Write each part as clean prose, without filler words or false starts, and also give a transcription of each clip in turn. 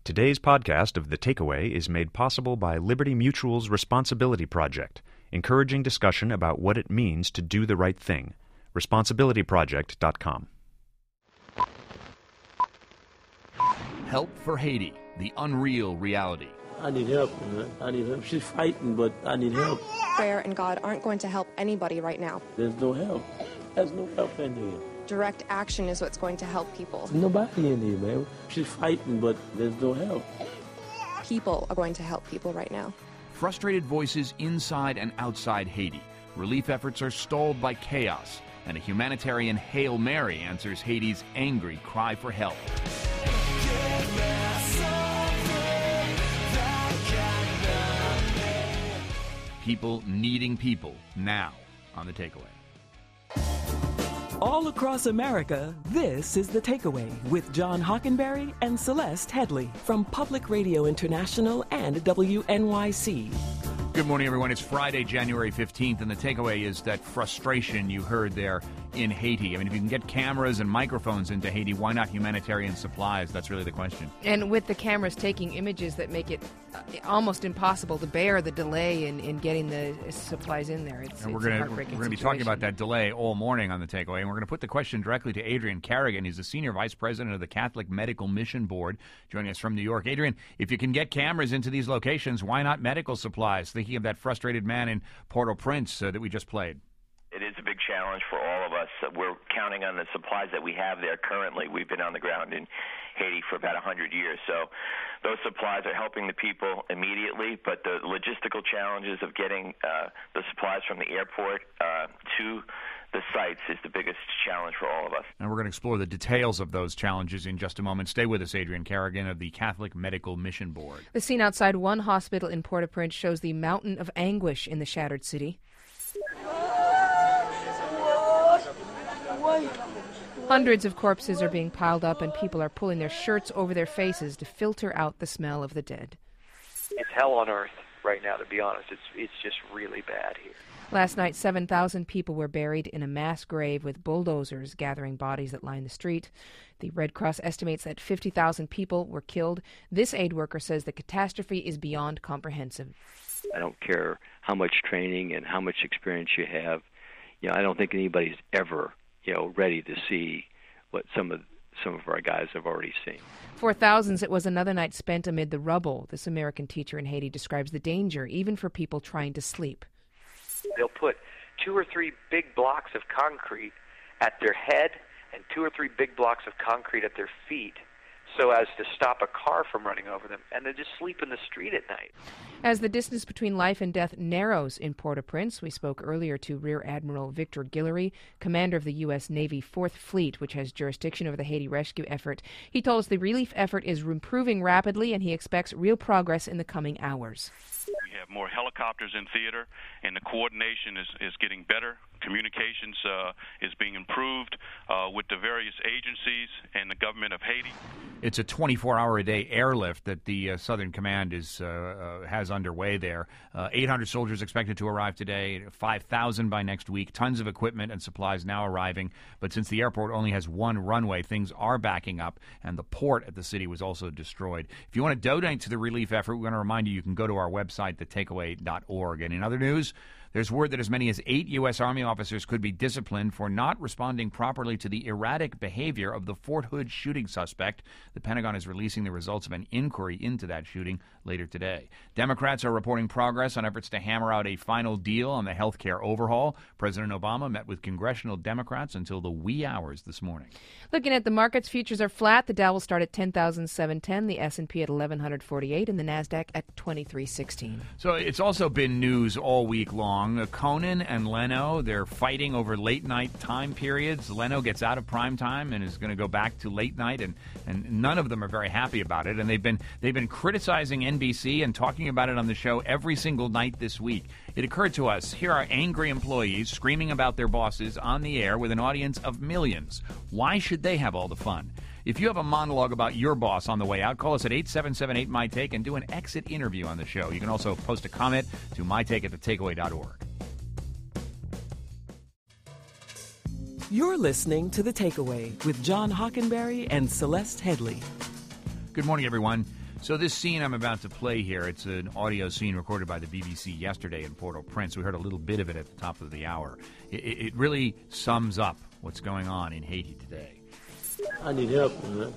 Today's podcast of The Takeaway is made possible by Liberty Mutual's Responsibility Project, encouraging discussion about what it means to do the right thing. ResponsibilityProject.com. Help for Haiti, the unreal reality. I need help, man. I need help. She's fighting, but I need help. Prayer and God aren't going to help anybody right now. There's no help. There's no help in here. Direct action is what's going to help people. Nobody in here, man. She's fighting, but there's no help. People are going to help people right now. Frustrated voices inside and outside Haiti. Relief efforts are stalled by chaos, and a humanitarian Hail Mary answers Haiti's angry cry for help. People needing people now on The Takeaway. All across America, this is The Takeaway with John Hockenberry and Celeste Headley from Public Radio International and WNYC. Good morning, everyone. It's Friday, January 15th, and The Takeaway is that frustration you heard there in Haiti. I mean, if you can get cameras and microphones into Haiti, why not humanitarian supplies? That's really the question. And with the cameras taking images that make it almost impossible to bear the delay in getting the supplies in there. It's we're a going heartbreaking to be situation. talking about that delay all morning on The Takeaway, and we're going to put the question directly to Adrian Carrigan. He's the Senior Vice President of the Catholic Medical Mission Board, joining us from New York. Adrian, if you can get cameras into these locations, why not medical supplies? Thinking of that frustrated man in Port-au-Prince that we just played. It is a big challenge for all of us. We're counting on the supplies that we have there currently. We've been on the ground in Haiti for about 100 years. So those supplies are helping the people immediately, but the logistical challenges of getting the supplies from the airport to the sites is the biggest challenge for all of us. And we're going to explore the details of those challenges in just a moment. Stay with us, Adrian Carrigan of the Catholic Medical Mission Board. The scene outside one hospital in Port-au-Prince shows the mountain of anguish in the shattered city. Hundreds of corpses are being piled up, and people are pulling their shirts over their faces to filter out the smell of the dead. It's hell on earth right now, to be honest. It's just really bad here. Last night, 7,000 people were buried in a mass grave with bulldozers gathering bodies that line the street. The Red Cross estimates that 50,000 people were killed. This aid worker says the catastrophe is beyond comprehensive. I don't care how much training and how much experience you have. I don't think anybody's ever, ready to see what some of our guys have already seen. For thousands, it was another night spent amid the rubble. This American teacher in Haiti describes the danger, even for people trying to sleep. They'll put 2 or 3 big blocks of concrete at their head and 2 or 3 big blocks of concrete at their feet so as to stop a car from running over them, and they just sleep in the street at night. As the distance between life and death narrows in Port-au-Prince, we spoke earlier to Rear Admiral Victor Guillory, commander of the U.S. Navy 4th Fleet, which has jurisdiction over the Haiti rescue effort. He told us the relief effort is improving rapidly, and he expects real progress in the coming hours. We have more helicopters in theater, and the coordination is getting better. Communications is being improved with the various agencies and the government of Haiti. It's a 24-hour-a-day airlift that the Southern Command has underway there. 800 soldiers expected to arrive today, 5,000 by next week. Tons of equipment and supplies now arriving. But since the airport only has one runway, things are backing up, and the port at the city was also destroyed. If you want to donate to the relief effort, we want to remind you can go to our website, thetakeaway.org. And in other news, there's word that as many as 8 U.S. Army officers could be disciplined for not responding properly to the erratic behavior of the Fort Hood shooting suspect. The Pentagon is releasing the results of an inquiry into that shooting later today. Democrats are reporting progress on efforts to hammer out a final deal on the health care overhaul. President Obama met with congressional Democrats until the wee hours this morning. Looking at the markets, futures are flat. The Dow will start at 10,710, the S&P at 1,148, and the NASDAQ at 2316. So it's also been news all week long. Conan and Leno, they're fighting over late-night time periods. Leno gets out of prime time and is going to go back to late night, and none of them are very happy about it. And they've been criticizing NBC and talking about it on the show every single night this week. It occurred to us, here are angry employees screaming about their bosses on the air with an audience of millions. Why should they have all the fun? If you have a monologue about your boss on the way out, call us at 877-8MY-TAKE and do an exit interview on the show. You can also post a comment to mytake@thetakeaway.org. You're listening to The Takeaway with John Hockenberry and Celeste Headley. Good morning, everyone. So this scene I'm about to play here, it's an audio scene recorded by the BBC yesterday in Port-au-Prince. We heard a little bit of it at the top of the hour. It really sums up what's going on in Haiti today. I need help, man.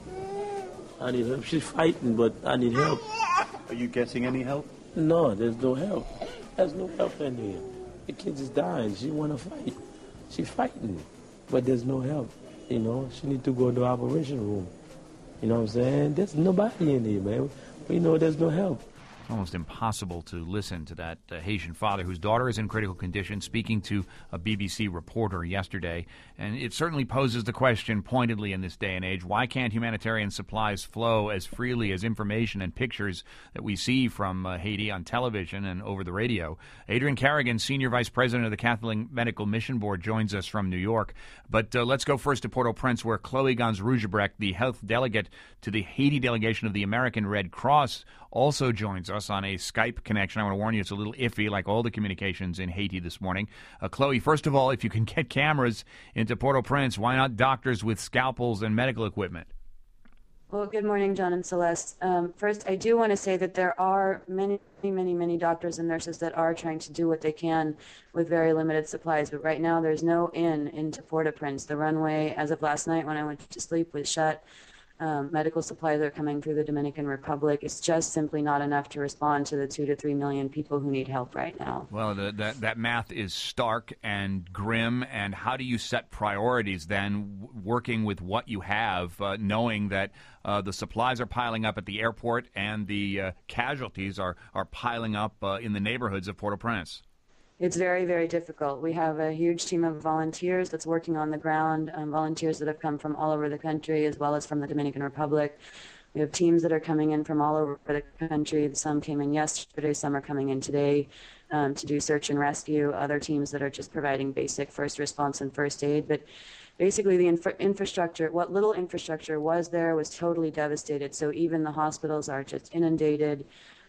I need help. She's fighting, but I need help. Are you getting any help? No, there's no help. There's no help in here. The kid is dying. She want to fight. She's fighting, but there's no help. You know, she need to go to the operation room. You know what I'm saying? There's nobody in here, man. We know there's no help. Almost impossible to listen to that Haitian father whose daughter is in critical condition speaking to a BBC reporter yesterday. And it certainly poses the question pointedly in this day and age, why can't humanitarian supplies flow as freely as information and pictures that we see from Haiti on television and over the radio? Adrian Carrigan, Senior Vice President of the Catholic Medical Mission Board, joins us from New York. But let's go first to Port-au-Prince, where Chloe Gans-Rugebrecht, the health delegate to the Haiti delegation of the American Red Cross, also joins us on a Skype connection. I want to warn you, it's a little iffy, like all the communications in Haiti this morning. Chloe, first of all, if you can get cameras into Port-au-Prince, why not doctors with scalpels and medical equipment? Well, good morning, John and Celeste. First, I do want to say that there are many doctors and nurses that are trying to do what they can with very limited supplies, but right now there's no into Port-au-Prince. The runway, as of last night when I went to sleep, was shut. Medical supplies are coming through the Dominican Republic. It's just simply not enough to respond to the 2 to 3 million people who need help right now. Well, that math is stark and grim. And how do you set priorities then, working with what you have, knowing that the supplies are piling up at the airport and the casualties are piling up in the neighborhoods of Port-au-Prince? It's very, very difficult. We have a huge team of volunteers that's working on the ground, volunteers that have come from all over the country as well as from the Dominican Republic. We have teams that are coming in from all over the country. Some came in yesterday, some are coming in today to do search and rescue, other teams that are just providing basic first response and first aid. But basically the infrastructure, what little infrastructure was there was totally devastated. So even the hospitals are just inundated.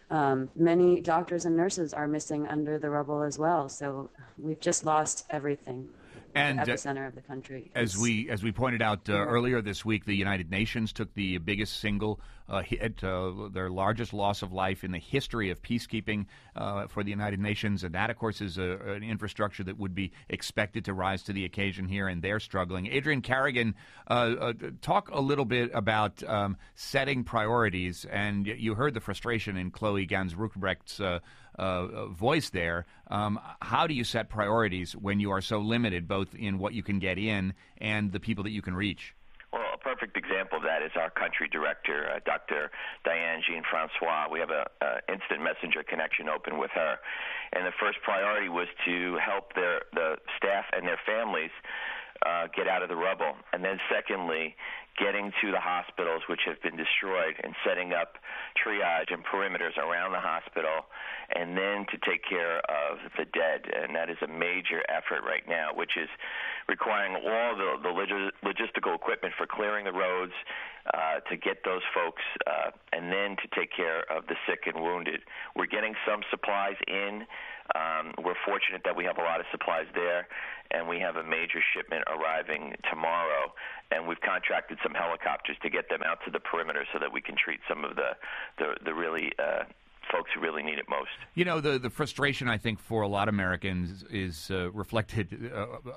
Many doctors and nurses are missing under the rubble as well. So we've just lost everything. And at the epicenter of the country. As we pointed out earlier this week, the United Nations took the biggest single hit, their largest loss of life in the history of peacekeeping for the United Nations. And that, of course, is an infrastructure that would be expected to rise to the occasion here, and they're struggling. Adrian Carrigan, talk a little bit about setting priorities. And you heard the frustration in Chloe Gans-Rugebrecht's voice there. How do you set priorities when you are so limited, both in what you can get in and the people that you can reach? Well, a perfect example of that is our country director, Dr. Diane Jean-Francois. We have a instant messenger connection open with her. And the first priority was to help the staff and their families get out of the rubble. And then secondly, getting to the hospitals which have been destroyed and setting up triage and perimeters around the hospital, and then to take care of the dead. And that is a major effort right now, which is requiring all the logistical equipment for clearing the roads to get those folks, and then to take care of the sick and wounded. We're getting some supplies in. We're fortunate that we have a lot of supplies there, and we have a major shipment arriving tomorrow, and we've contracted some helicopters to get them out to the perimeter so that we can treat some of the really folks who really need it most. You know, the frustration, I think, for a lot of Americans is reflected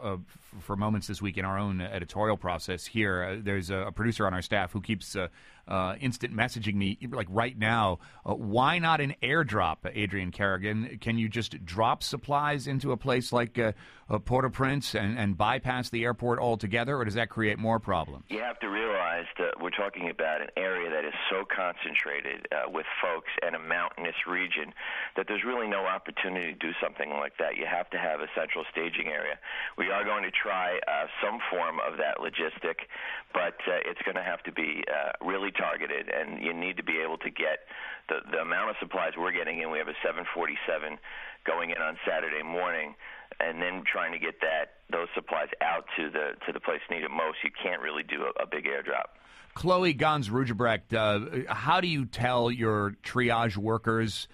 for moments this week in our own editorial process here. There's a producer on our staff who keeps instant messaging me, like right now, why not an airdrop, Adrian Carrigan? Can you just drop supplies into a place like Port-au-Prince and bypass the airport altogether, or does that create more problems? You have to realize that we're talking about an area that is so concentrated with folks and a mountainous region that there's really no opportunity to do something like that. You have to have a central staging area. We are going to try some form of that logistic, but it's going to have to be really targeted, and you need to be able to get the amount of supplies we're getting in. We have a 747 going in on Saturday morning, and then trying to get those supplies out to the place needed most. You can't really do a big airdrop. Chloe Gans-Rugebrecht, how do you tell your triage workers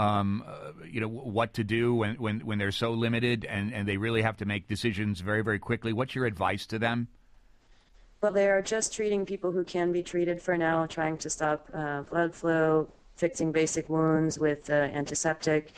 what to do when they're so limited and they really have to make decisions very, very quickly? What's your advice to them? Well, they are just treating people who can be treated for now, trying to stop blood flow, fixing basic wounds with antiseptic,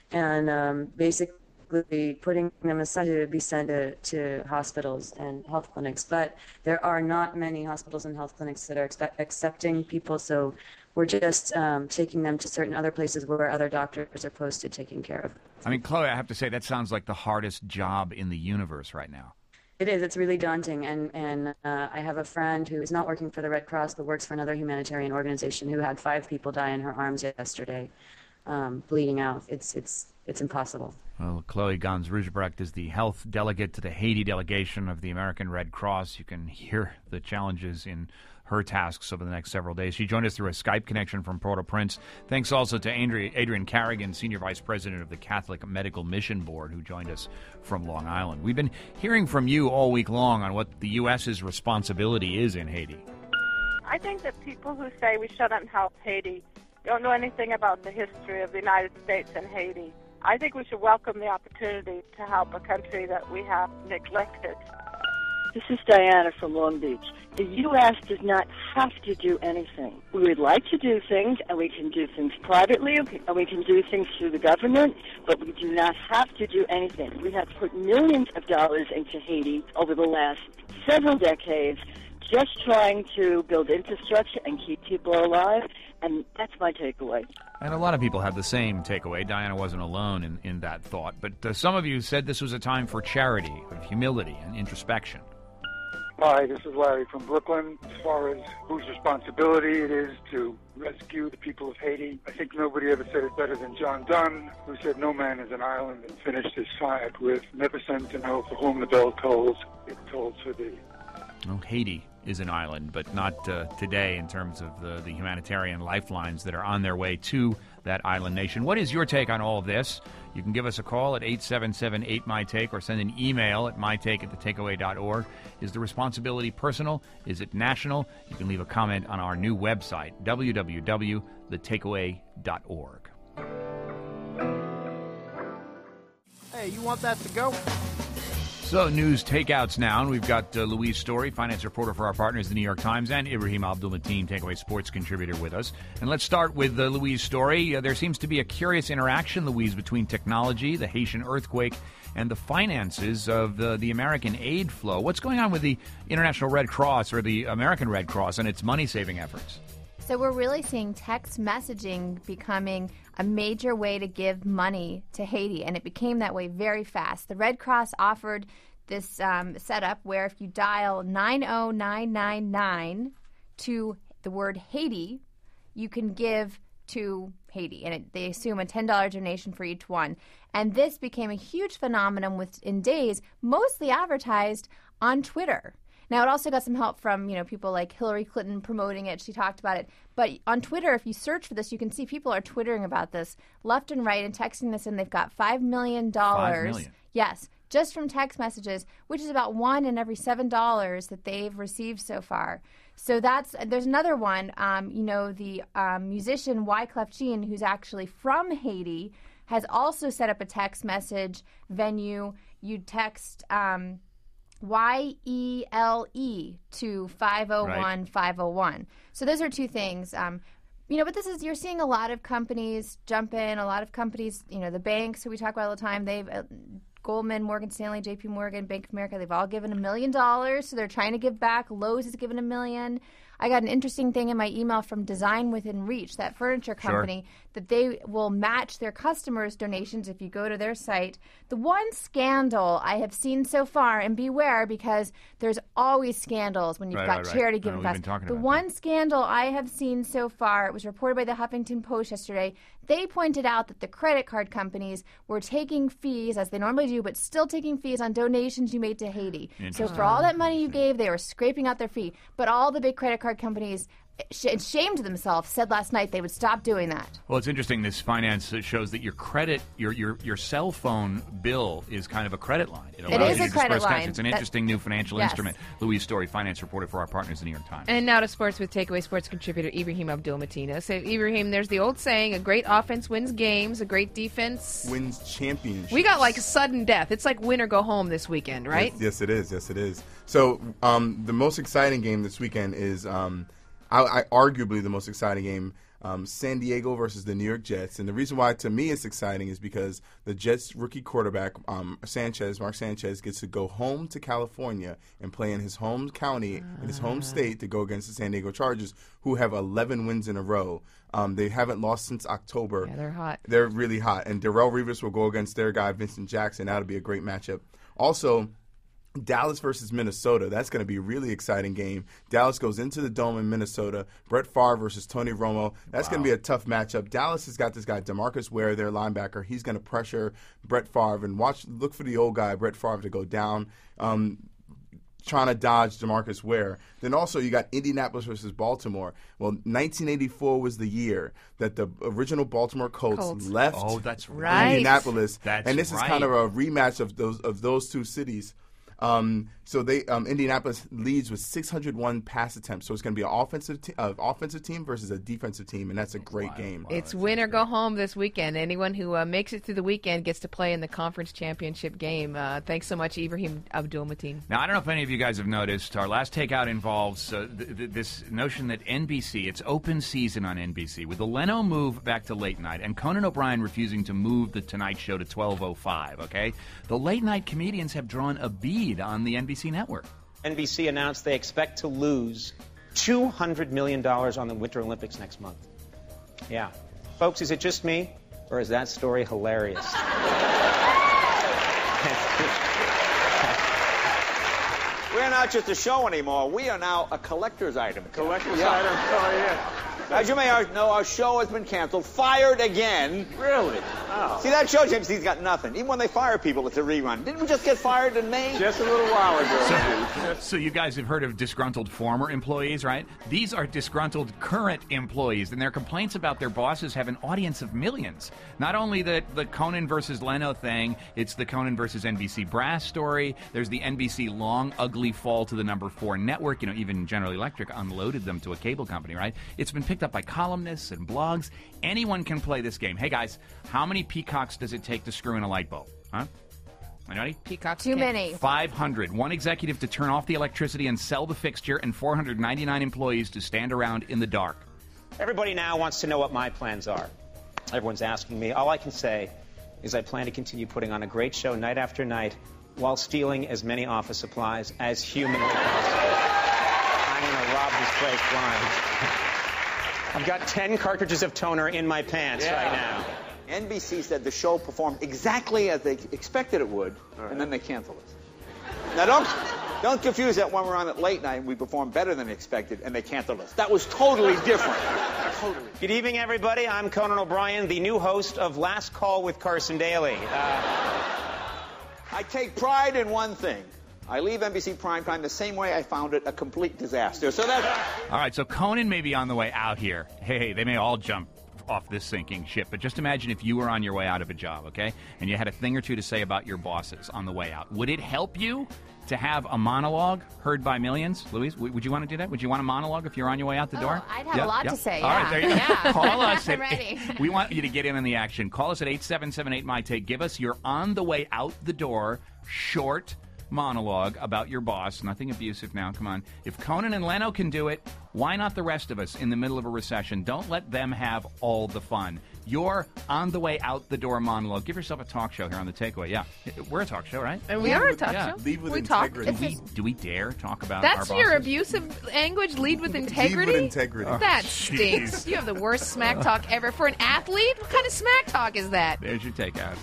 and basically putting them aside to be sent to hospitals and health clinics. But there are not many hospitals and health clinics that are accepting people, so we're just taking them to certain other places where other doctors are posted taking care of. I mean, Chloe, I have to say, that sounds like the hardest job in the universe right now. It is. It's really daunting. And I have a friend who is not working for the Red Cross, but works for another humanitarian organization who had 5 people die in her arms yesterday, bleeding out. It's impossible. Well, Chloe Gans Rujebrecht is the health delegate to the Haiti delegation of the American Red Cross. You can hear the challenges in her tasks over the next several days. She joined us through a Skype connection from Port-au-Prince. Thanks also to Adrian Carrigan, Senior Vice President of the Catholic Medical Mission Board, who joined us from Long Island. We've been hearing from you all week long on what the U.S.'s responsibility is in Haiti. I think that people who say we shouldn't help Haiti don't know anything about the history of the United States and Haiti. I think we should welcome the opportunity to help a country that we have neglected. This is Diana from Long Beach. The U.S. does not have to do anything. We would like to do things, and we can do things privately, and we can do things through the government, but we do not have to do anything. We have put millions of dollars into Haiti over the last several decades, just trying to build infrastructure and keep people alive, and that's my takeaway. And a lot of people have the same takeaway. Diana wasn't alone in that thought. But some of you said this was a time for charity, of humility, and introspection. Hi, this is Larry from Brooklyn. As far as whose responsibility it is to rescue the people of Haiti, I think nobody ever said it better than John Donne, who said no man is an island, and finished his sonnet with, never send to know for whom the bell tolls, it tolls for thee. Oh, Haiti is an island, but not today in terms of the humanitarian lifelines that are on their way to that island nation. What is your take on all of this? You can give us a call at 877-8MY-TAKE or send an email at mytake@thetakeaway.org. Is the responsibility personal? Is it national? You can leave a comment on our new website, www.thetakeaway.org. Hey, you want that to go? So, news takeouts now, and we've got Louise Story, finance reporter for our partners, the New York Times, and Ibrahim Abdul-Mateen, Takeaway Sports contributor with us. And let's start with Louise Story. There seems to be a curious interaction, Louise, between technology, the Haitian earthquake, and the finances of the American aid flow. What's going on with the International Red Cross, or the American Red Cross, and its money-saving efforts? So we're really seeing text messaging becoming a major way to give money to Haiti, and it became that way very fast. The Red Cross offered this setup where if you dial 90999 to the word Haiti, you can give to Haiti, and they assume a $10 donation for each one. And this became a huge phenomenon within days, mostly advertised on Twitter. Now, it also got some help from, people like Hillary Clinton promoting it. She talked about it. But on Twitter, if you search for this, you can see people are twittering about this left and right and texting this in. They've got $5 million. $5 million? Yes, just from text messages, which is about $1 in every $7 that they've received so far. So there's another one. The musician Wyclef Jean, who's actually from Haiti, has also set up a text message venue. You text YELE to 501-501. So those are two things. But you're seeing a lot of companies jump in, a lot of companies, the banks who we talk about all the time, they've Goldman, Morgan Stanley, JP Morgan, Bank of America, they've all given $1 million, so they're trying to give back. Lowe's has given $1 million. I got an interesting thing in my email from Design Within Reach, that furniture company, that they will match their customers' donations if you go to their site. The one scandal I have seen so far, and beware because there's always scandals when you've got charity giving back. The one scandal I have seen so far, it was reported by the Huffington Post yesterday, they pointed out that the credit card companies were taking fees, as they normally do, but still taking fees on donations you made to Haiti. So for all that money you gave, they were scraping out their fee. But all the big credit card companies shamed themselves, said last night they would stop doing that. Well, it's interesting. This finance shows that your credit, your cell phone bill is kind of a credit line. It is a credit line. It's an interesting new financial instrument. Louise Story, finance reporter for our partners, the New York Times. And now to sports with Takeaway Sports contributor Ibrahim Abdul-Mateen. So, Ibrahim, there's the old saying, a great offense wins games, a great defense wins championships. We got like sudden death. It's like win or go home this weekend, right? Yes, it is. Yes, it is. So the most exciting game this weekend is arguably the most exciting game, San Diego versus the New York Jets. And the reason why, to me, it's exciting is because the Jets' rookie quarterback, Mark Sanchez, gets to go home to California and play in his home county, in his home state, to go against the San Diego Chargers, who have 11 wins in a row. They haven't lost since October. Yeah, they're hot. They're really hot. And Darrelle Revis will go against their guy, Vincent Jackson. That'll be a great matchup. Also, Dallas versus Minnesota. That's going to be a really exciting game. Dallas goes into the Dome in Minnesota. Brett Favre versus Tony Romo. That's going to be a tough matchup. Dallas has got this guy, DeMarcus Ware, their linebacker. He's going to pressure Brett Favre and look for the old guy, Brett Favre, to go down, trying to dodge DeMarcus Ware. Then also you got Indianapolis versus Baltimore. Well, 1984 was the year that the original Baltimore Colts left Indianapolis. And this is kind of a rematch of those two cities. So Indianapolis leads with 601 pass attempts. So it's going to be an offensive team versus a defensive team, and that's a great game. It's win or go home this weekend. Anyone who makes it through the weekend gets to play in the conference championship game. Thanks so much, Ibrahim Abdul-Mateen. Now, I don't know if any of you guys have noticed, our last takeout involves this notion that NBC, it's open season on NBC, with the Leno move back to late night and Conan O'Brien refusing to move the Tonight Show to 12:05, okay? The late night comedians have drawn a bead on the NBC network. NBC announced they expect to lose $200 million on the Winter Olympics next month. Yeah. Folks, is it just me, or is that story hilarious? We're not just a show anymore. We are now a collector's item. Collector's item? Oh, yeah. As you may know, our show has been canceled, fired again. Really? Oh. See, that shows NBC's got nothing. Even when they fire people, it's a rerun. Didn't we just get fired in May? Just a little while ago. So you guys have heard of disgruntled former employees, right? These are disgruntled current employees, and their complaints about their bosses have an audience of millions. Not only the Conan versus Leno thing, it's the Conan versus NBC brass story. There's the NBC long, ugly fall to the number 4 network. You know, even General Electric unloaded them to a cable company, right? It's been picked up by columnists and blogs. Anyone can play this game. Hey, guys, how many peacocks does it take to screw in a light bulb? Huh? Anybody? Peacocks. Too many. 500. One executive to turn off the electricity and sell the fixture, and 499 employees to stand around in the dark. Everybody now wants to know what my plans are. Everyone's asking me. All I can say is I plan to continue putting on a great show night after night while stealing as many office supplies as humanly possible. I'm going to rob this place blind. I've got 10 cartridges of toner in my pants right now. NBC said the show performed exactly as they expected it would, and then they canceled it. Now, don't confuse that when we're on at late night, we performed better than expected, and they canceled us. That was totally different. Totally. Good evening, everybody. I'm Conan O'Brien, the new host of Last Call with Carson Daly. I take pride in one thing. I leave NBC Primetime the same way I found it, a complete disaster. So that's... All right, so Conan may be on the way out here. Hey, they may all jump off this sinking ship, but just imagine if you were on your way out of a job, okay? And you had a thing or two to say about your bosses on the way out. Would it help you to have a monologue heard by millions? Louise, would you want to do that? Would you want a monologue if you're on your way out the door? I'd have a lot to say, All right, there you go. Yeah. Call us. I'm ready. We want you to get in on the action. Call us at 877-8-MY-TAKE. Give us your on the way out the door short monologue about your boss. Nothing abusive now. Come on. If Conan and Leno can do it, why not the rest of us in the middle of a recession? Don't let them have all the fun. Your on the way out the door monologue. Give yourself a talk show here on The Takeaway. Yeah. We're a talk show, right? And we are a talk show. Lead with we integrity. Do we dare talk about That's our bosses? your abusive language? Lead with integrity? Lead with integrity. That stinks. You have the worst smack talk ever. For an athlete? What kind of smack talk is that? There's your takeout.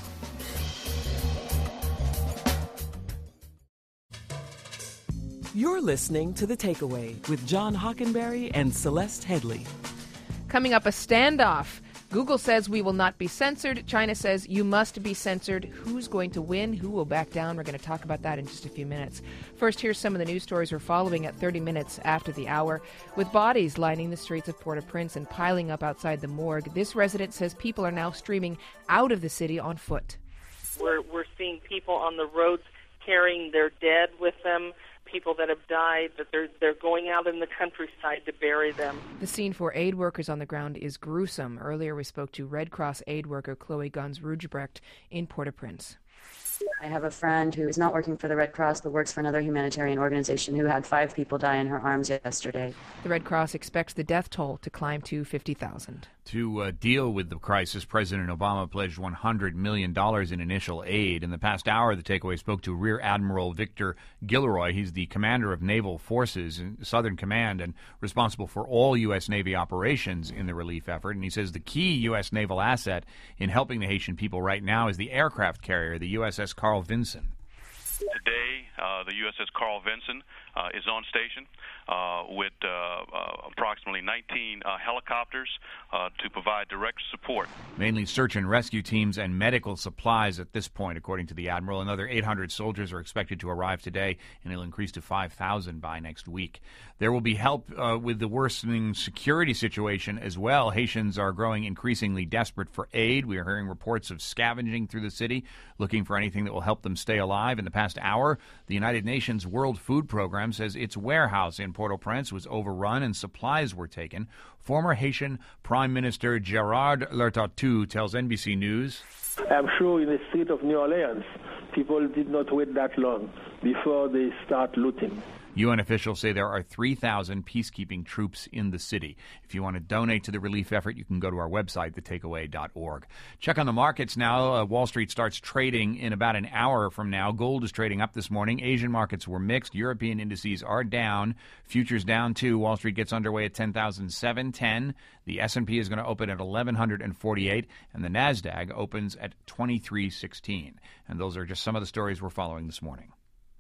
You're listening to The Takeaway with John Hockenberry and Celeste Headlee. Coming up, a standoff Google says we will not be censored. China says you must be censored. Who's going to win? Who will back down? We're going to talk about that in just a few minutes. First, here's some of the news stories we're following at 30 minutes after the hour. With bodies lining the streets of Port-au-Prince and piling up outside the morgue, this resident says people are now streaming out of the city on foot. We're seeing people on the roads carrying their dead with them, people that have died, that they're going out in the countryside to bury them. The scene for aid workers on the ground is gruesome. Earlier we spoke to Red Cross aid worker Chloe Guns-Rugebrecht in Port-au-Prince. I have a friend who is not working for the Red Cross but works for another humanitarian organization who had 5 people die in her arms yesterday. The Red Cross expects the death toll to climb to 50,000. To deal with the crisis, President Obama pledged $100 million in initial aid. In the past hour, the takeaway spoke to Rear Admiral Victor Gilroy. He's the commander of naval forces in Southern Command and responsible for all U.S. Navy operations in the relief effort. And he says the key U.S. naval asset in helping the Haitian people right now is the aircraft carrier, the USS Carl Vinson. Today, the USS Carl Vinson is on station with approximately 19 helicopters to provide direct support. Mainly search and rescue teams and medical supplies at this point, according to the Admiral. Another 800 soldiers are expected to arrive today, and it'll increase to 5,000 by next week. There will be help with the worsening security situation as well. Haitians are growing increasingly desperate for aid. We are hearing reports of scavenging through the city, looking for anything that will help them stay alive. In the past hour, the United Nations World Food Program says its warehouse in Port-au-Prince was overrun and supplies were taken. Former Haitian Prime Minister Gerard Lertatu tells NBC News, I'm sure in the street of New Orleans, people did not wait that long before they start looting. UN officials say there are 3,000 peacekeeping troops in the city. If you want to donate to the relief effort, you can go to our website, thetakeaway.org. Check on the markets now. Wall Street starts trading in about an hour from now. Gold is trading up this morning. Asian markets were mixed. European indices are down. Futures down, too. Wall Street gets underway at 10,710. The S&P is going to open at 1,148, and the NASDAQ opens at 2316. And those are just some of the stories we're following this morning.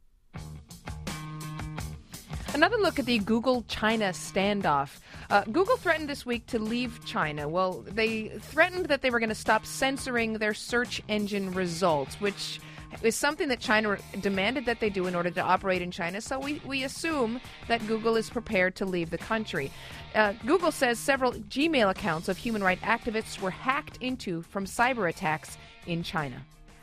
Another look at the Google-China standoff. Google threatened this week to leave China. Well, they threatened that they were going to stop censoring their search engine results, which is something that China demanded that they do in order to operate in China. So we assume that Google is prepared to leave the country. Google says several Gmail accounts of human rights activists were hacked into from cyber attacks in China.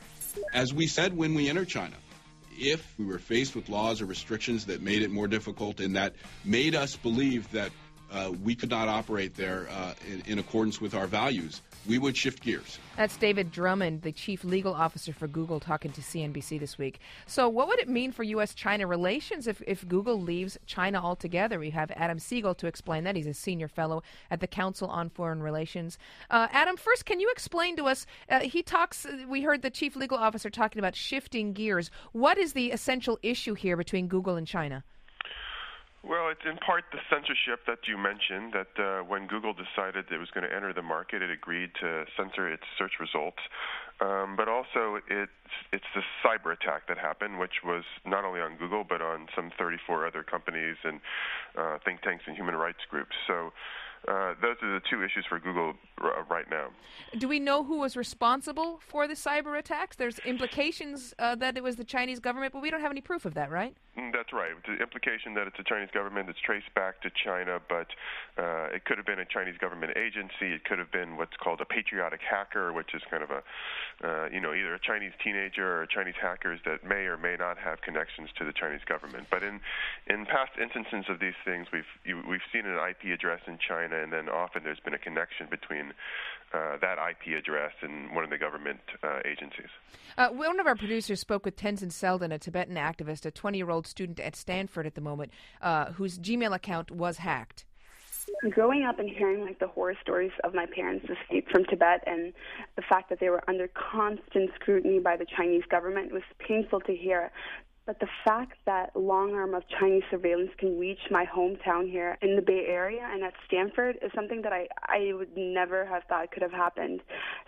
As we said when we entered China, if we were faced with laws or restrictions that made it more difficult and that made us believe that we could not operate there in accordance with our values, we would shift gears. That's David Drummond, the chief legal officer for Google, talking to CNBC this week. So what would it mean for U.S.-China relations if Google leaves China altogether? We have Adam Siegel to explain that. He's a senior fellow at the Council on Foreign Relations. Adam, first, can you explain to us, we heard the chief legal officer talking about shifting gears. What is the essential issue here between Google and China? Well, it's in part the censorship that you mentioned, that when Google decided it was going to enter the market, it agreed to censor its search results. But also it's the cyber attack that happened, which was not only on Google, but on some 34 other companies and think tanks and human rights groups. So those are the two issues for Google right now. Do we know who was responsible for the cyber attacks? There's implications that it was the Chinese government, but we don't have any proof of that, right? That's right. The implication that it's a Chinese government that's traced back to China, but it could have been a Chinese government agency. It could have been what's called a patriotic hacker, which is kind of either a Chinese teenager or Chinese hackers that may or may not have connections to the Chinese government. But in past instances of these things, we've seen an IP address in China, and then often there's been a connection between that IP address and one of the government agencies. One of our producers spoke with Tenzin Seldon, a Tibetan activist, a 20-year-old student at Stanford at the moment, whose Gmail account was hacked. Growing up and hearing the horror stories of my parents' escape from Tibet and the fact that they were under constant scrutiny by the Chinese government was painful to hear. But the fact that long arm of Chinese surveillance can reach my hometown here in the Bay Area and at Stanford is something that I would never have thought could have happened.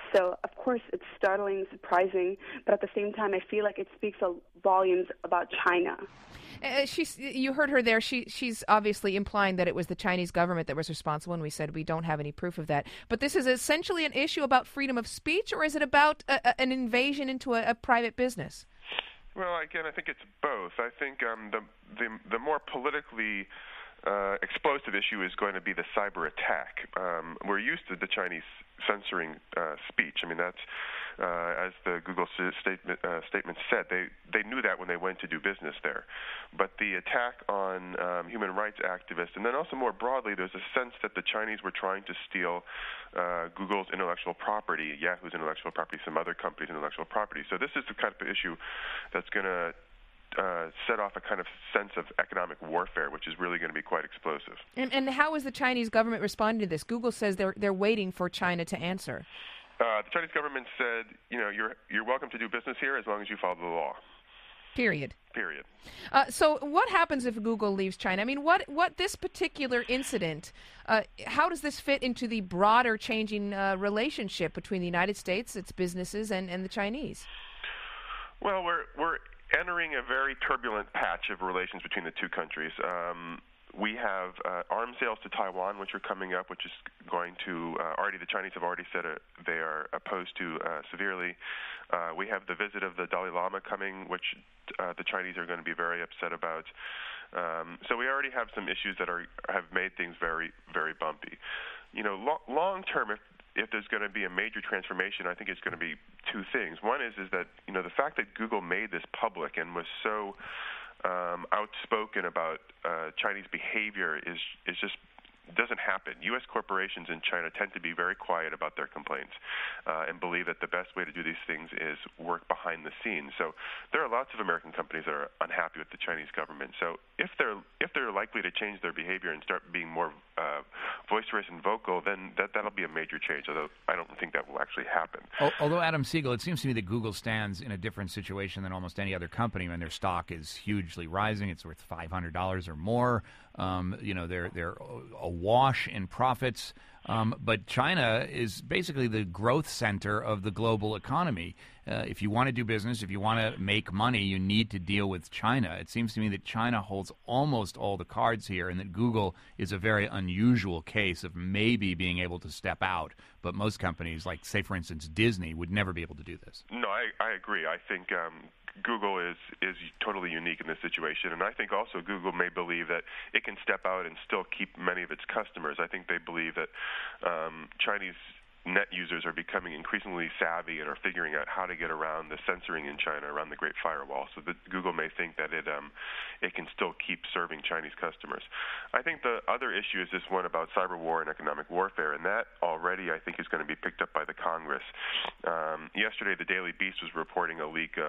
So, of course, it's startling, surprising, but at the same time, I feel like it speaks volumes about China. You heard her there. She's obviously implying that it was the Chinese government that was responsible, and we said we don't have any proof of that. But this is essentially an issue about freedom of speech, or is it about an invasion into a private business? Well, again, I think it's both. I think the more politically explosive issue is going to be the cyber attack. We're used to the Chinese censoring speech. I mean, that's as the Google statement said, they knew that when they went to do business there. But the attack on human rights activists, and then also more broadly, there's a sense that the Chinese were trying to steal Google's intellectual property, Yahoo's intellectual property, some other companies' intellectual property. So this is the kind of issue that's going to set off a kind of sense of economic warfare, which is really going to be quite explosive. And how is the Chinese government responding to this? Google says they're waiting for China to answer. The Chinese government said, you're welcome to do business here as long as you follow the law. Period. So what happens if Google leaves China? I mean, what this particular incident, how does this fit into the broader changing relationship between the United States, its businesses, and the Chinese? Well, we're entering a very turbulent patch of relations between the two countries. We have arms sales to Taiwan, which are coming up, which is going to the Chinese have already said they are opposed to severely. We have the visit of the Dalai Lama coming, which the Chinese are going to be very upset about. So we already have some issues that have made things very, very bumpy. Long term, if there's going to be a major transformation, I think it's going to be two things. One is that the fact that Google made this public and was so outspoken about Chinese behavior is just doesn't happen. U.S. corporations in China tend to be very quiet about their complaints and believe that the best way to do these things is work behind the scenes. So there are lots of American companies that are unhappy with the Chinese government. So if they're likely to change their behavior and start being more boisterous and vocal, then that'll be a major change, although I don't think that will actually happen. Although, Adam Siegel, it seems to me that Google stands in a different situation than almost any other company when their stock is hugely rising. It's worth $500 or more. They're awash in profits. But China is basically the growth center of the global economy. If you want to do business, if you want to make money, you need to deal with China. It seems to me that China holds almost all the cards here, and that Google is a very unusual case of maybe being able to step out. But most companies, like, say, for instance, Disney, would never be able to do this. No, I agree. I think Google is totally unique in this situation, and I think also Google may believe that it can step out and still keep many of its customers. I think they believe that Chinese net users are becoming increasingly savvy and are figuring out how to get around the censoring in China, around the Great Firewall, so that Google may think that it can still keep serving Chinese customers. I think the other issue is this one about cyber war and economic warfare, and that already I think is going to be picked up by the Congress. Yesterday, the Daily Beast was reporting a leaked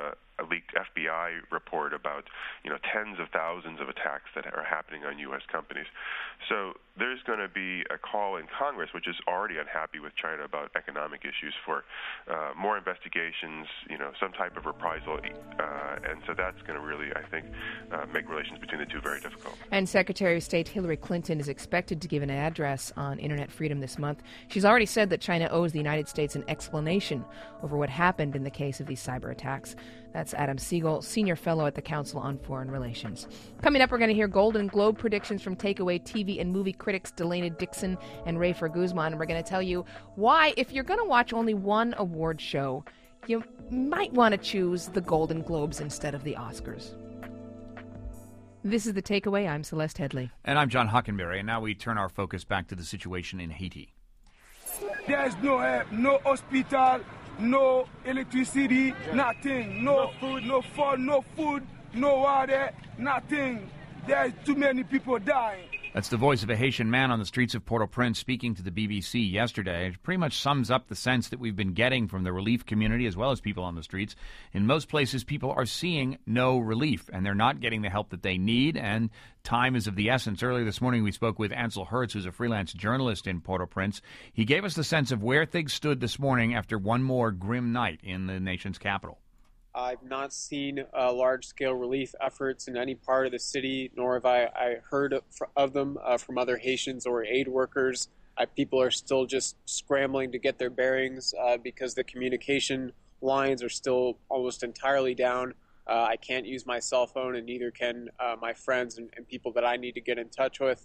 FBI report about tens of thousands of attacks that are happening on U.S. companies. So there's going to be a call in Congress, which is already unhappy with China about economic issues, for more investigations, some type of reprisal, and so that's going to really, I think, make relations between the two very difficult. And Secretary of State Hillary Clinton is expected to give an address on internet freedom this month. She's already said that China owes the United States an explanation over what happened in the case of these cyber attacks. That's Adam Siegel, Senior Fellow at the Council on Foreign Relations. Coming up, we're going to hear Golden Globe predictions from Takeaway TV and movie critics Delaney Dixon and Rafer Guzman. And we're going to tell you why, if you're going to watch only one award show, you might want to choose the Golden Globes instead of the Oscars. This is The Takeaway. I'm Celeste Headley. And I'm John Hockenberry. And now we turn our focus back to the situation in Haiti. There's no help, no hospital, no electricity, nothing. No food, no phone, no food, no water, nothing. There's too many people dying. That's the voice of a Haitian man on the streets of Port-au-Prince speaking to the BBC yesterday. It pretty much sums up the sense that we've been getting from the relief community as well as people on the streets. In most places, people are seeing no relief, and they're not getting the help that they need, and time is of the essence. Earlier this morning, we spoke with Ansel Hertz, who's a freelance journalist in Port-au-Prince. He gave us the sense of where things stood this morning after one more grim night in the nation's capital. I've not seen large-scale relief efforts in any part of the city, nor have I heard of them from other Haitians or aid workers. People are still just scrambling to get their bearings because the communication lines are still almost entirely down. I can't use my cell phone, and neither can my friends and people that I need to get in touch with.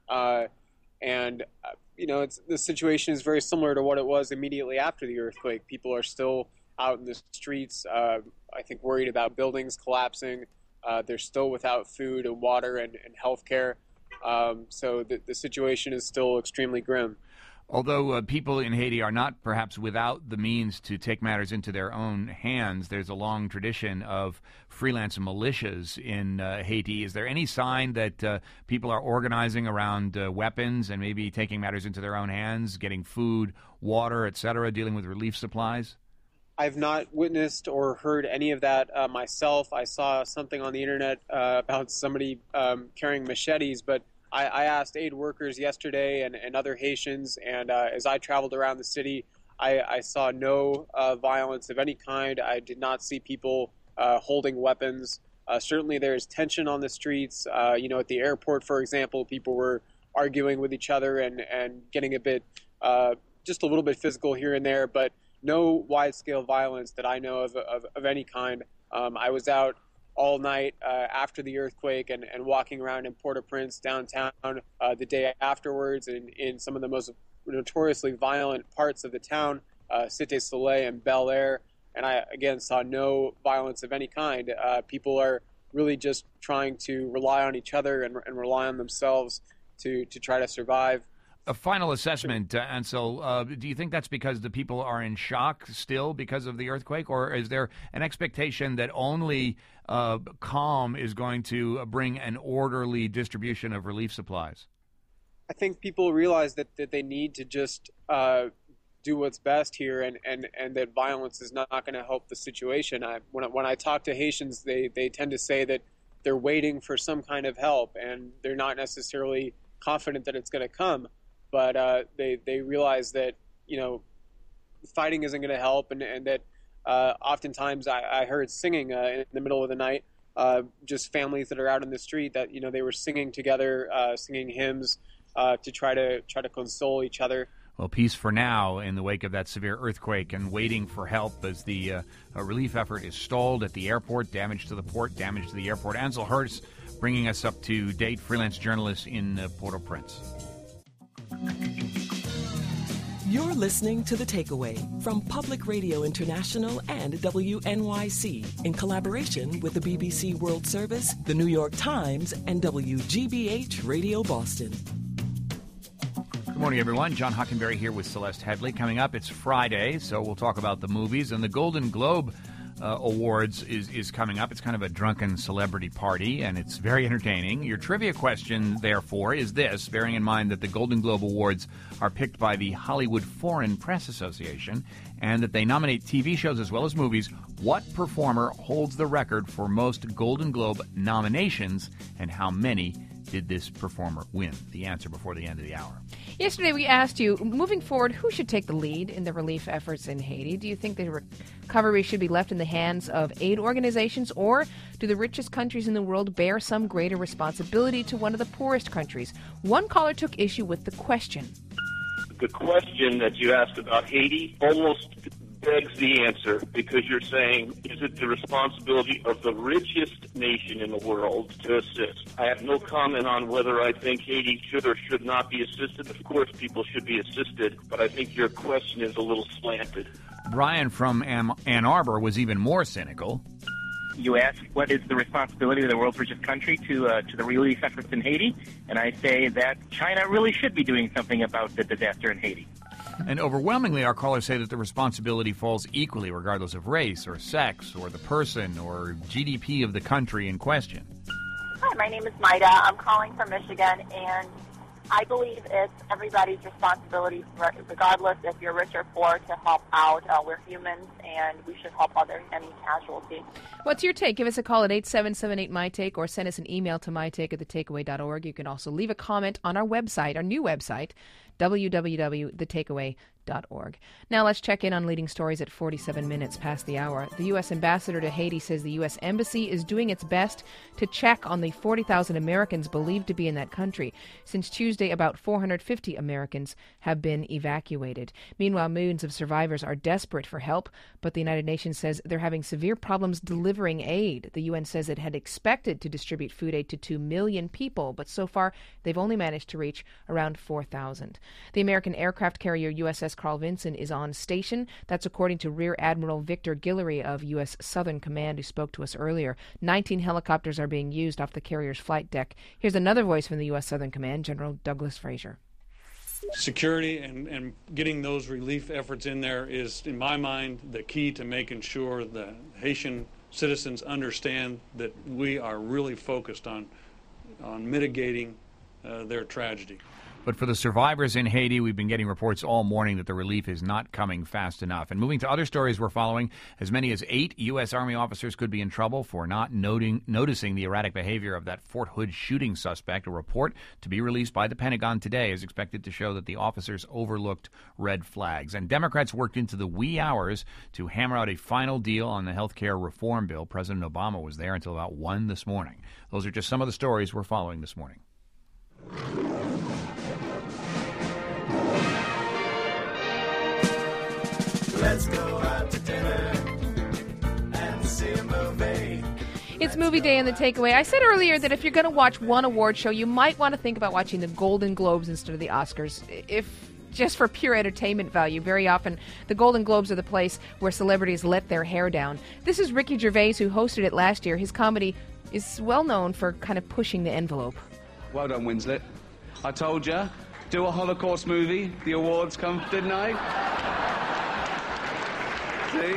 The situation is very similar to what it was immediately after the earthquake. People are still out in the streets, I think worried about buildings collapsing. They're still without food and water and health care. So the situation is still extremely grim. Although people in Haiti are not perhaps without the means to take matters into their own hands, there's a long tradition of freelance militias in Haiti. Is there any sign that people are organizing around weapons and maybe taking matters into their own hands, getting food, water, etc., dealing with relief supplies? I've not witnessed or heard any of that myself. I saw something on the internet about somebody carrying machetes, but I asked aid workers yesterday and other Haitians, and as I traveled around the city, I saw no violence of any kind. I did not see people holding weapons. Certainly there's tension on the streets. At the airport, for example, people were arguing with each other and getting a bit, just a little bit physical here and there, but no wide-scale violence that I know of any kind. I was out all night after the earthquake and walking around in Port-au-Prince downtown the day afterwards in some of the most notoriously violent parts of the town, Cité Soleil and Bel Air, and I, again, saw no violence of any kind. People are really just trying to rely on each other and rely on themselves to try to survive. A final assessment, Ansel, do you think that's because the people are in shock still because of the earthquake, or is there an expectation that only calm is going to bring an orderly distribution of relief supplies? I think people realize that they need to just do what's best here, and that violence is not going to help the situation. When I talk to Haitians, they tend to say that they're waiting for some kind of help, and they're not necessarily confident that it's going to come. But they realize that, fighting isn't going to help, and that oftentimes I heard singing in the middle of the night, just families that are out in the street that, they were singing together, singing hymns to try to console each other. Well, peace for now in the wake of that severe earthquake, and waiting for help as the relief effort is stalled at the airport, damage to the port, damage to the airport. Ansel Hertz bringing us up to date, freelance journalist in Port-au-Prince. You're listening to The Takeaway from Public Radio International and WNYC in collaboration with the BBC World Service, the New York Times, and WGBH Radio Boston. Good morning, everyone. John Hockenberry here with Celeste Headley. Coming up, it's Friday, so we'll talk about the movies. And the Golden Globe Awards is coming up. It's kind of a drunken celebrity party, and it's very entertaining. Your trivia question, therefore, is this, bearing in mind that the Golden Globe Awards are picked by the Hollywood Foreign Press Association, and that they nominate TV shows as well as movies. What performer holds the record for most Golden Globe nominations, and how many did this performer win? The answer before the end of the hour. Yesterday we asked you, moving forward, who should take the lead in the relief efforts in Haiti? Do you think the recovery should be left in the hands of aid organizations, or do the richest countries in the world bear some greater responsibility to one of the poorest countries? One caller took issue with the question. The question that you asked about Haiti almost begs the answer, because you're saying, is it the responsibility of the richest nation in the world to assist? I have no comment on whether I think Haiti should or should not be assisted. Of course, people should be assisted, but I think your question is a little slanted. Brian from Ann Arbor was even more cynical. You ask what is the responsibility of the world's richest country to the relief efforts in Haiti, and I say that China really should be doing something about the disaster in Haiti. And overwhelmingly, our callers say that the responsibility falls equally, regardless of race or sex or the person or GDP of the country in question. Hi, my name is Maida. I'm calling from Michigan, and I believe it's everybody's responsibility, regardless if you're rich or poor, to help out. We're humans, and we should help others, any casualty. What's your take? Give us a call at 8778-MY-TAKE, or send us an email to mytake@thetakeaway.org. You can also leave a comment on our website, our new website, www.thetakeaway.org. haiti.org. Now let's check in on leading stories at 47 minutes past the hour. The U.S. ambassador to Haiti says the U.S. Embassy is doing its best to check on the 40,000 Americans believed to be in that country. Since Tuesday, about 450 Americans have been evacuated. Meanwhile, millions of survivors are desperate for help, but the United Nations says they're having severe problems delivering aid. The UN says it had expected to distribute food aid to 2 million people, but so far they've only managed to reach around 4,000. The American aircraft carrier USS Carl Vinson is on station. That's according to Rear Admiral Victor Guillory of U.S. Southern Command, who spoke to us earlier. 19 helicopters are being used off the carrier's flight deck. Here's another voice from the U.S. Southern Command, General Douglas Fraser. Security and getting those relief efforts in there is, in my mind, the key to making sure the Haitian citizens understand that we are really focused on mitigating their tragedy. But for the survivors in Haiti, we've been getting reports all morning that the relief is not coming fast enough. And moving to other stories we're following, as many as 8 U.S. Army officers could be in trouble for not noticing the erratic behavior of that Fort Hood shooting suspect. A report to be released by the Pentagon today is expected to show that the officers overlooked red flags. And Democrats worked into the wee hours to hammer out a final deal on the health care reform bill. President Obama was there until about 1 this morning. Those are just some of the stories we're following this morning. Let's go out to dinner and see a movie. It's movie day in the takeaway. I said earlier that if you're going to watch one award show, you might want to think about watching the Golden Globes instead of the Oscars. If just for pure entertainment value. Very often, the Golden Globes are the place where celebrities let their hair down. This is Ricky Gervais, who hosted it last year. His comedy is well known for kind of pushing the envelope. Well done, Winslet. I told you, do a Holocaust movie. The awards come, didn't I? See?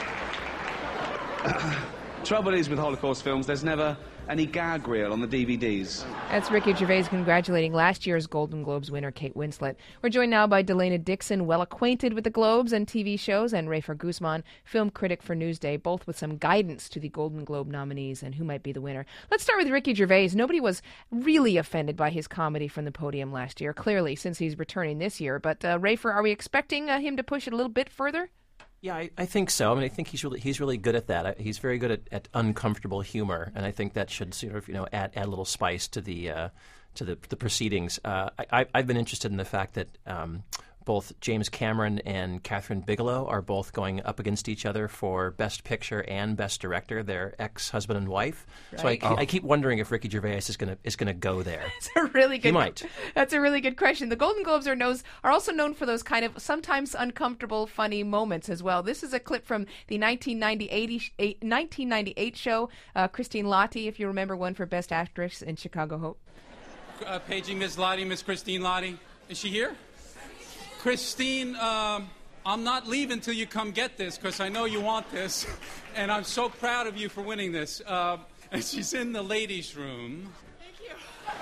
Trouble is with Holocaust films, there's never any gag reel on the DVDs. That's Ricky Gervais congratulating last year's Golden Globes winner, Kate Winslet. We're joined now by Delana Dixon, well acquainted with the Globes and TV shows, and Rafer Guzman, film critic for Newsday, both with some guidance to the Golden Globe nominees and who might be the winner. Let's start with Ricky Gervais. Nobody was really offended by his comedy from the podium last year, clearly, since he's returning this year. But Rafer, are we expecting him to push it a little bit further? Yeah, I think so. I mean, I think he's really good at that. He's very good at uncomfortable humor, and I think that should sort of add a little spice to the proceedings. I've been interested in the fact that both James Cameron and Catherine Bigelow are both going up against each other for Best Picture and Best Director. They're ex-husband and wife. Right. So I keep wondering if Ricky Gervais is going to go there. It's a really good. He might. That's a really good question. The Golden Globes are also known for those kind of sometimes uncomfortable, funny moments as well. This is a clip from the 1998 show. Christine Lottie, if you remember, won for Best Actress in Chicago Hope. Paging Miss Lottie, Miss Christine Lottie. Is she here? Christine, I'm not leaving till you come get this, because I know you want this, and I'm so proud of you for winning this. And she's in the ladies' room. Thank you.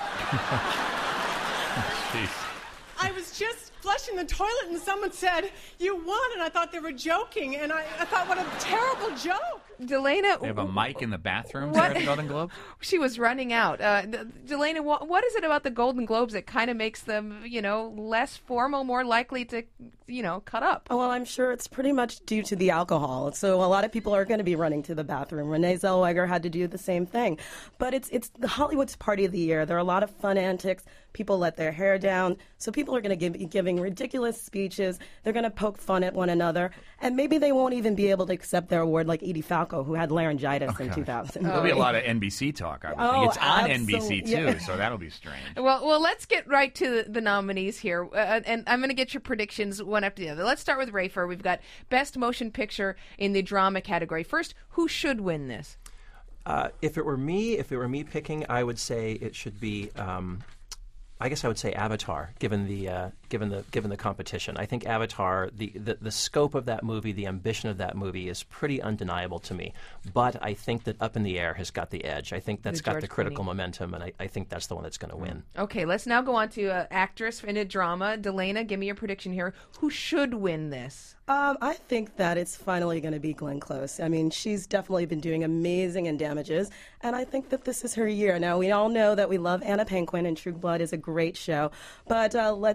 Jeez. I was just flushing the toilet, and someone said, "You won," and I thought they were joking, and I thought, what a terrible joke. Delana, they have a mic in the bathroom at the Golden Globe? She was running out. Delana, what is it about the Golden Globes that kind of makes them, less formal, more likely to, cut up? Oh, well, I'm sure it's pretty much due to the alcohol. So a lot of people are going to be running to the bathroom. Renee Zellweger had to do the same thing. But it's the Hollywood's party of the year. There are a lot of fun antics. People let their hair down. So people are going to be giving ridiculous speeches. They're going to poke fun at one another. And maybe they won't even be able to accept their award like Edie Falco, who had laryngitis in 2000. There'll be a lot of NBC talk, I would think. It's on NBC, too, so that'll be strange. Well, let's get right to the nominees here. And I'm going to get your predictions one after the other. Let's start with Rafer. We've got Best Motion Picture in the drama category. First, who should win this? If it were me picking, I would say it should be. I guess I would say Avatar, given the competition. I think Avatar, the scope of that movie, the ambition of that movie is pretty undeniable to me. But I think that Up in the Air has got the edge. I think that's got the critical momentum, and I think that's the one that's going to win. Okay, let's now go on to actress in a drama. Delana, give me your prediction here. Who should win this? I think that it's finally going to be Glenn Close. I mean, she's definitely been doing amazing in Damages, and I think that this is her year. Now, we all know that we love Anna Paquin, and True Blood is a great show, but let's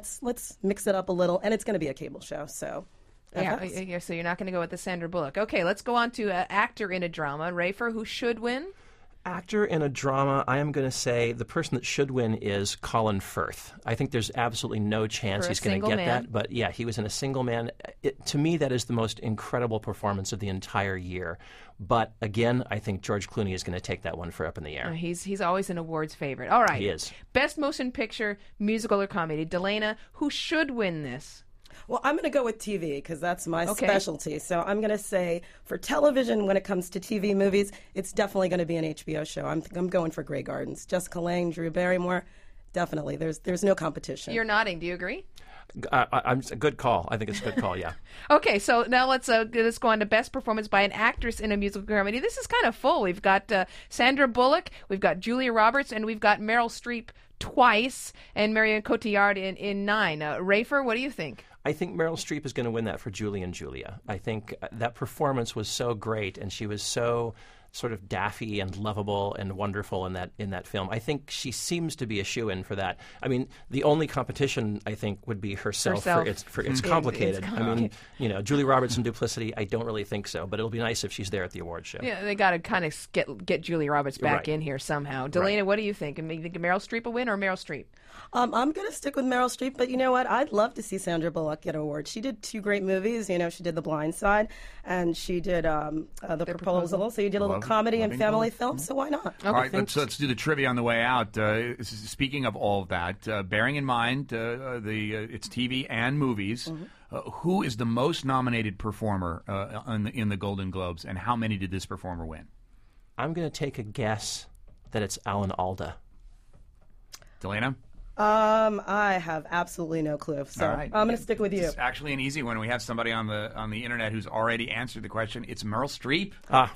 let's mix it up a little, and it's going to be a cable show, so. Yeah, so you're not going to go with the Sandra Bullock. Okay, let's go on to actor in a drama. Rafer, who should win? Actor in a drama, I am going to say the person that should win is Colin Firth. I think there's absolutely no chance he's going to get that. But yeah, he was in A Single Man. To me, that is the most incredible performance of the entire year. But again, I think George Clooney is going to take that one for Up in the Air. He's always an awards favorite. All right. He is. Best motion picture, musical or comedy. Delana, who should win this? Well, I'm going to go with TV because that's my specialty. So I'm going to say for television, when it comes to TV movies, it's definitely going to be an HBO show. I'm going for Grey Gardens. Jessica Lange, Drew Barrymore, definitely. There's no competition. You're nodding. Do you agree? I'm a good call. I think it's a good call. Yeah. Okay, so now let's go on to best performance by an actress in a musical comedy. This is kind of full. We've got Sandra Bullock, we've got Julia Roberts, and we've got Meryl Streep twice, and Marion Cotillard in 9. Rafer, what do you think? I think Meryl Streep is going to win that for Julie and Julia. I think that performance was so great, and she was so sort of daffy and lovable and wonderful in that film. I think she seems to be a shoo-in for that. I mean, the only competition I think would be herself. For it's complicated. I mean, Julie Roberts in Duplicity, I don't really think so, but it'll be nice if she's there at the awards show. Yeah, they got to kind of get Julia Roberts back in here somehow. Delana, what do you think? You think Meryl Streep will win or Meryl Streep? I'm going to stick with Meryl Streep, but you know what? I'd love to see Sandra Bullock get an award. She did 2 great movies. She did The Blind Side, and she did The Proposal. So you did a little comedy and family film, so why not? Okay. All right, let's do the trivia on the way out. Speaking of all of that, bearing in mind it's TV and movies, who is the most nominated performer in the Golden Globes, and how many did this performer win? I'm going to take a guess that it's Alan Alda. Delana? I have absolutely no clue, so I'm going to stick with you. It's actually an easy one. We have somebody on the internet who's already answered the question. It's Meryl Streep.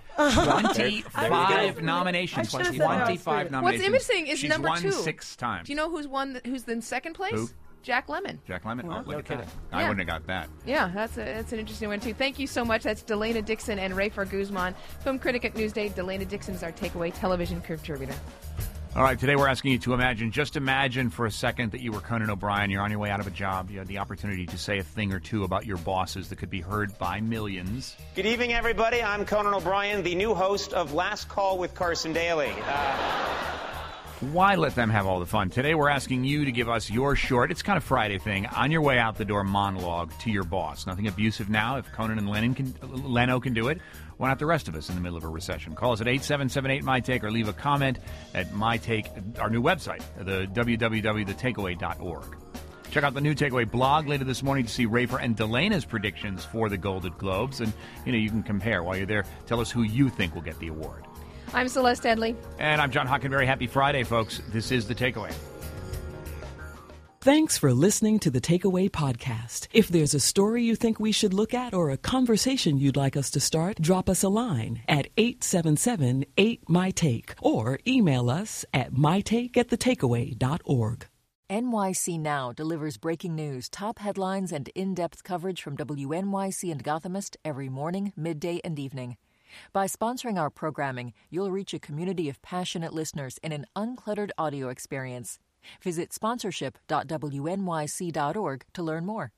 25 nominations. 25 nominations. What's interesting is She's number 2. She's won 6 times. Do you know who's in second place? Who? Jack Lemmon. Jack Lemmon? Well, look at that. Yeah. I wouldn't have got that. Yeah, that's an interesting one, too. Thank you so much. That's Delana Dixon and Rafer Guzman, film critic at Newsday. Delana Dixon is our takeaway television contributor. All right, today we're asking you to imagine for a second that you were Conan O'Brien. You're on your way out of a job. You had the opportunity to say a thing or two about your bosses that could be heard by millions. Good evening, everybody. I'm Conan O'Brien, the new host of Last Call with Carson Daly. Why let them have all the fun? Today we're asking you to give us your short, it's kind of Friday thing, on your way out the door monologue to your boss. Nothing abusive now. If Conan and Leno can do it, why not the rest of us in the middle of a recession? Call us at 877-8MyTake or leave a comment at MyTake, our new website, the www.thetakeaway.org. Check out the new Takeaway blog later this morning to see Rafer and Delana's predictions for the Golden Globes. And, you can compare. While you're there, tell us who you think will get the award. I'm Celeste Headley. And I'm John Hockenberry. Happy Friday, folks. This is The Takeaway. Thanks for listening to the Takeaway podcast. If there's a story you think we should look at or a conversation you'd like us to start, drop us a line at 877-8MyTake or email us at mytake@thetakeaway.org. NYC Now delivers breaking news, top headlines, and in-depth coverage from WNYC and Gothamist every morning, midday, and evening. By sponsoring our programming, you'll reach a community of passionate listeners in an uncluttered audio experience. Visit sponsorship.wnyc.org to learn more.